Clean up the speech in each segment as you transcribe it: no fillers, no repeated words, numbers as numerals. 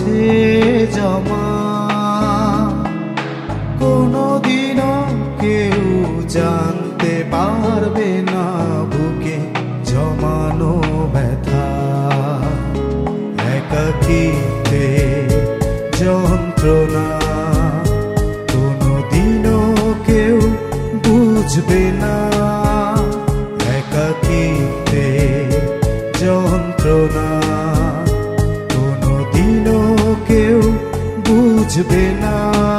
আছে জমা, কোনোদিনও কেউ জানতে পারবে না বুকে জমানো ব্যথা। একাকিত্বে যন্ত্রণা কোনোদিনও কেউ বুঝবে না। একাকিত্বে যন্ত্রণা কোনোদিনও কেউ বুঝবে না।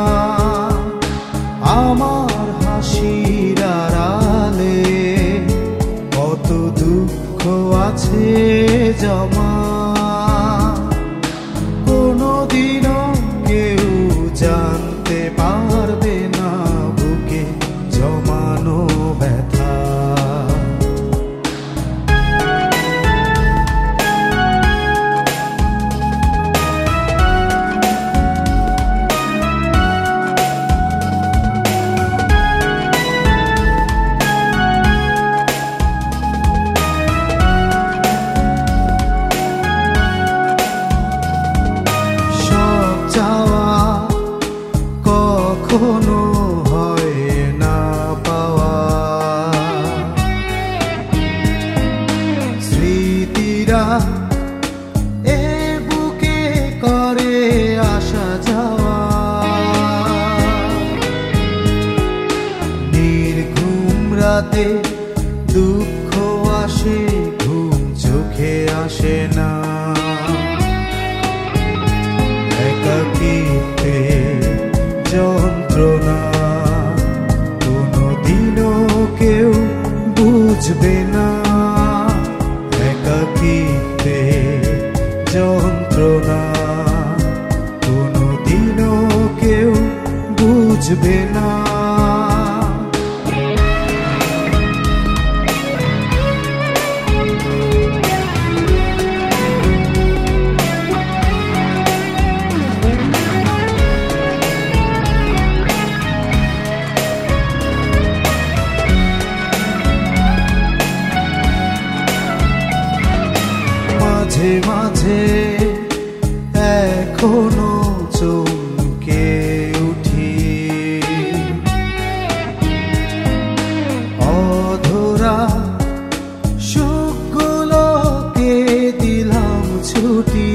আমার হাসির আড়ালে কত দুঃখ আছে জমা, কোনোদিনও কেউ জানতে পারবে না বুকে জমানো ব্যথা। কখনো হয় না পাওয়া, স্মৃতিরা এ বুকে করে আসা যাওয়া। নির্ঘুম রাতে দুঃখ আসে, ঘুম চোখে আসে না। একাকিত্বে যন্ত্রণা কোনোদিনও কেউ বুঝবে না। একাকিত্বে যন্ত্রণা কোনোদিনও কেউ বুঝবে না। মাঝে মাঝে এখনো চমকে উঠি, অধরা সুখগুলোকে দিলাম ছুটি।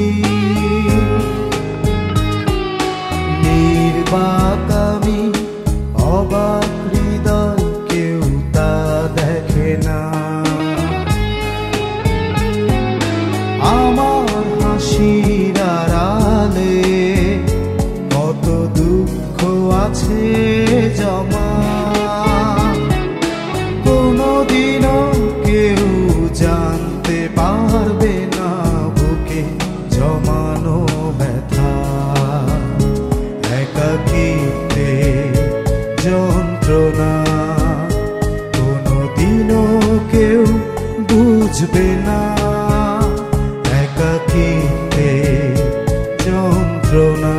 নির্বাক আমি, অবাক হৃদয়, কেউ তা দেখে না। আমার হাসির আড়ালে কত দুঃখ আছে জমা, কোনোদিনও কেউ জানতে পারবে না বুকে জমানো ব্যথা। একাকিত্বে যন্ত্রণা কোনোদিনও কেউ বুঝবে না। একাকিত্বে যন্ত্রণা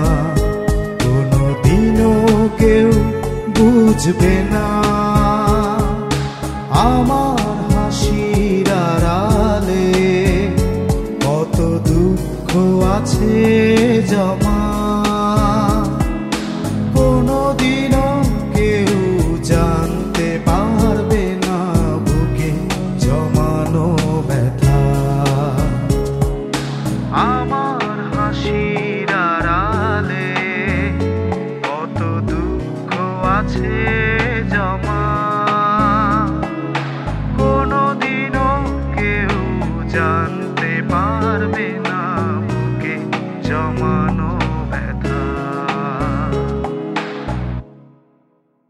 কোনোদিনও কেউ বুঝবে না। আমার হাসির আড়ালে কত দুঃখ আছে জমা।